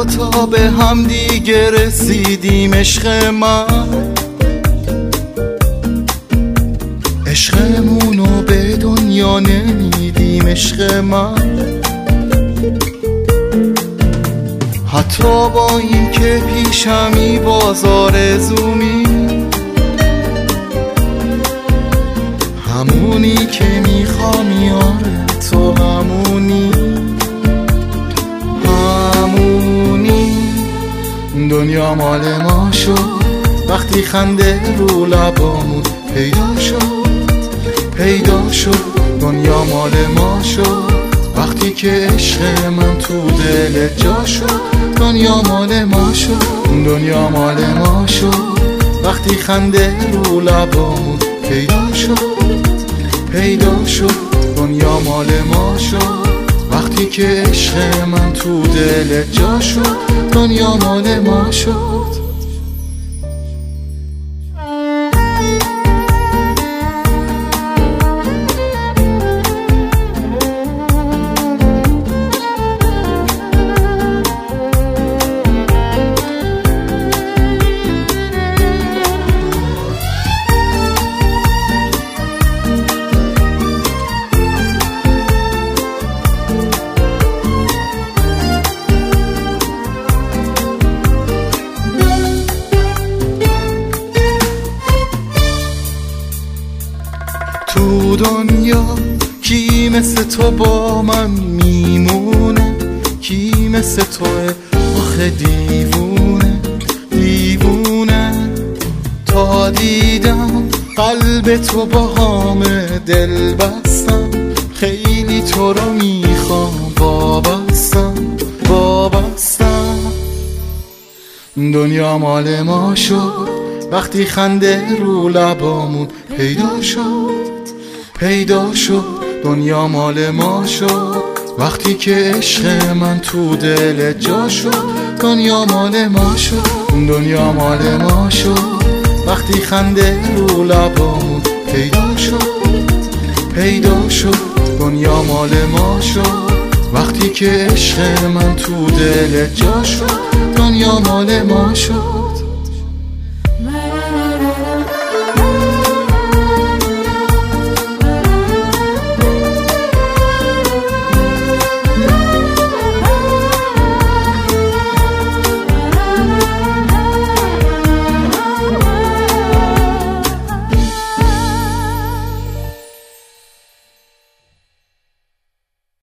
تا به هم دیگه رسیدیم عشق من، عشقمونو به دنیا نمیدیم عشق من. حتی با این که پیشمی باز آرزومی، همونی که میخوام یاره تو همونی، همونی. دنیا مال ما شد وقتی خنده رو لبامون پیدا شد، پیدا شد. دنیا مال ما شد وقتی که عشق من تو دل جا شد. دنیا مال ما شد، دنیا مال ما شد وقتی خنده رو لبامون پیدا شد، پیدا شد. دنیا مال ما شد وقتی که عشق من تو دل جا شد. دنیا مال ما شد. تو دنیا کی مثل تو با من میمونه، کی مثل توه آخه دیوونه، دیوونه. تا دیدم قلب تو با همه دل بستم، خیلی تو رو میخوام وابستم، وابستم. دنیا مال ما شد وقتی خنده رو لبامون پیدا شد، پیدا شد. دنیا مال ما شد وقتی که عشق من تو دل جا شد. دنیا مال ما شد، دنیا مال ما شد وقتی خنده رو لبامون پیدا شد، پیدا شد. دنیا مال ما شد وقتی که عشق من تو دل جا شد. دنیا مال ما شد.